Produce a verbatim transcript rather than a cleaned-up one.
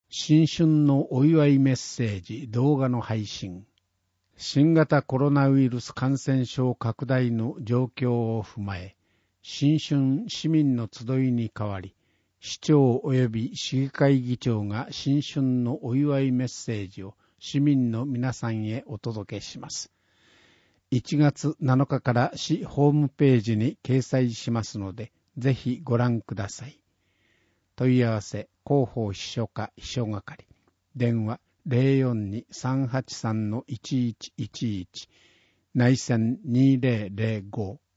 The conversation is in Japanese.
新春のお祝いメッセージ動画の配信。新型コロナウイルス感染症拡大の状況を踏まえ、新春市民の集いに代わり、市長及び市議会議長が新春のお祝いメッセージを市民の皆さんへお届けします。いちがつなのかから市ホームページに掲載しますので、ぜひご覧ください。問い合わせ、広報秘書課秘書係。電話 ゼロよんに さんはちさん いちいちいちいち。内線にせんご。